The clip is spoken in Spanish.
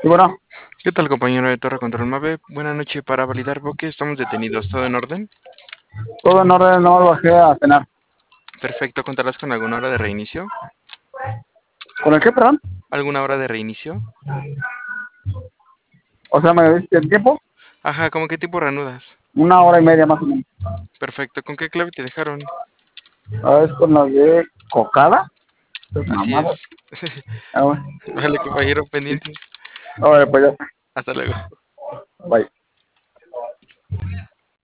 Y bueno, ¿Qué tal, compañero de Torre Control Mave? Buenas noches. Para validar bloque, estamos detenidos. ¿Todo en orden? todo en orden, no me bajé a cenar. Perfecto. ¿Contarás con alguna hora de reinicio? ¿Con el qué, perdón? ¿Alguna hora de reinicio? O sea, ¿me diste el tiempo? Ajá, ¿cómo qué tipo reanudas? 1 hora y media más o menos. Perfecto. ¿Con qué clave te dejaron? A ver, con la de cocada. Pues Así mamadas. es. Ah, bueno. Vale, compañero, pendientes. Ahora, pues ya está. Hasta luego. Bye.